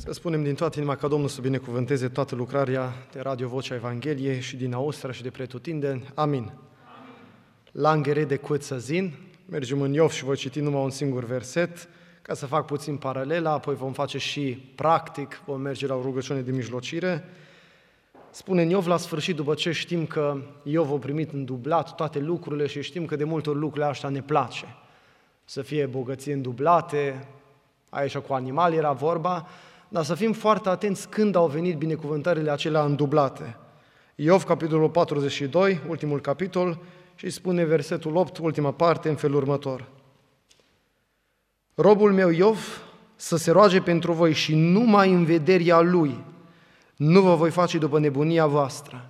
Să spunem din toată inima ca Domnul să binecuvânteze toată lucrarea de Radio Vocea Evangheliei și din Austria și de pretutindeni. Amin. Langere de Cuțăzin, mergem în Iov și voi citi numai un singur verset, ca să fac puțin paralela, apoi vom face și practic, vom merge la o rugăciune de mijlocire. Spune în Iov la sfârșit, după ce știm că Iov a primit îndublat toate lucrurile și știm că de multe ori lucrurile astea ne place, să fie bogății îndublate, aici cu animali era vorba, dar să fim foarte atenți când au venit binecuvântările acelea îndublate. Iov, capitolul 42, ultimul capitol, și spune versetul 8, ultima parte, în felul următor. Robul meu Iov să se roage pentru voi și numai în vederea lui nu vă voi face după nebunia voastră.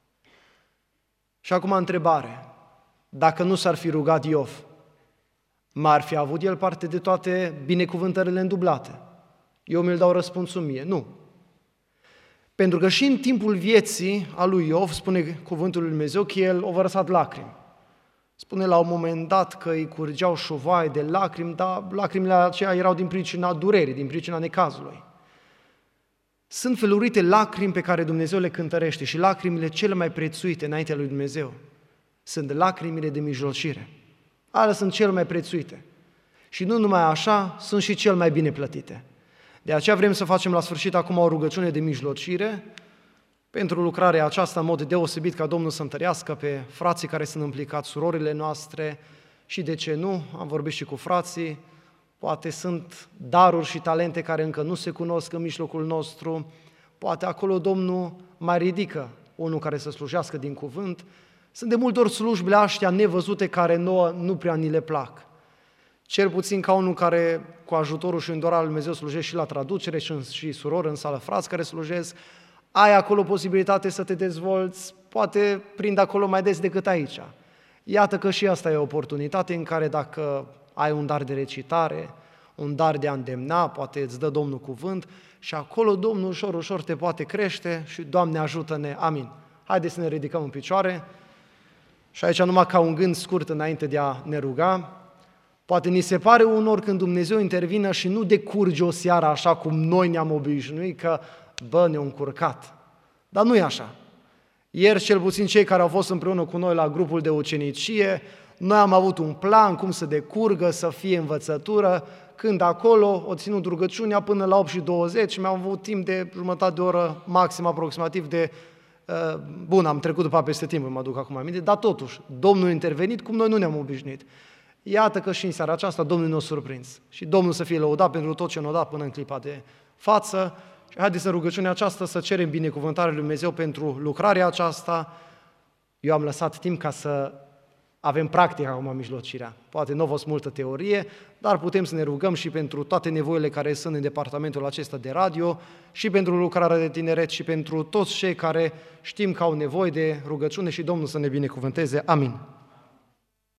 Și acum întrebare, dacă nu s-ar fi rugat Iov, m-ar fi avut el parte de toate binecuvântările îndublate? Eu mi-l dau răspunsul mie, nu. Pentru că și în timpul vieții a lui Iov, spune cuvântul lui Dumnezeu, că el a vărsat lacrimi. Spune la un moment dat că îi curgeau șovaie de lacrimi, dar lacrimile aceia erau din pricina durerii, din pricina necazului. Sunt felurite lacrimi pe care Dumnezeu le cântărește și lacrimile cele mai prețuite înaintea lui Dumnezeu sunt lacrimile de mijlocire. Alea sunt cele mai prețuite. Și nu numai așa, sunt și cel mai bine plătite. De aceea vrem să facem la sfârșit acum o rugăciune de mijlocire pentru lucrarea aceasta, în mod deosebit ca Domnul să întărească pe frații care sunt implicați, surorile noastre și de ce nu, am vorbit și cu frații, poate sunt daruri și talente care încă nu se cunosc în mijlocul nostru, poate acolo Domnul mai ridică unul care să slujească din cuvânt. Sunt de multe ori slujbele astea nevăzute care nouă nu prea ni le plac. Cel puțin ca unul care cu ajutorul și îndurarea lui Dumnezeu slujește și la traducere și surori în sală, frați care slujesc, ai acolo posibilitate să te dezvolți, poate prind acolo mai des decât aici. Iată că și asta e o oportunitate în care dacă ai un dar de recitare, un dar de a îndemna, poate îți dă Domnul cuvânt și acolo Domnul ușor, ușor te poate crește și Doamne ajută-ne, amin. Haideți să ne ridicăm în picioare și aici numai ca un gând scurt înainte de a ne ruga. Poate ni se pare unor când Dumnezeu intervine și nu decurge o seară așa cum noi ne-am obișnuit că, ne-au încurcat. Dar nu e așa. Ieri, cel puțin cei care au fost împreună cu noi la grupul de ucenicie, noi am avut un plan cum să decurgă, să fie învățătură, când acolo o ținut rugăciunea până la 8:20, mi-am avut timp de jumătate de oră maxim aproximativ de... Bun, am trecut după peste timp, mă duc acum aminte, dar totuși, Domnul a intervenit cum noi nu ne-am obișnuit. Iată că și în seara aceasta Domnul ne-a surprins. Și Domnul să fie lăudat pentru tot ce ne-a dat până în clipa de față. Și haideți în rugăciunea aceasta să cerem binecuvântarea lui Dumnezeu pentru lucrarea aceasta. Eu am lăsat timp ca să avem practic acum mijlocirea. Poate nu a fost multă teorie, dar putem să ne rugăm și pentru toate nevoile care sunt în departamentul acesta de radio, și pentru lucrarea de tineret, și pentru toți cei care știm că au nevoie de rugăciune și Domnul să ne binecuvânteze. Amin.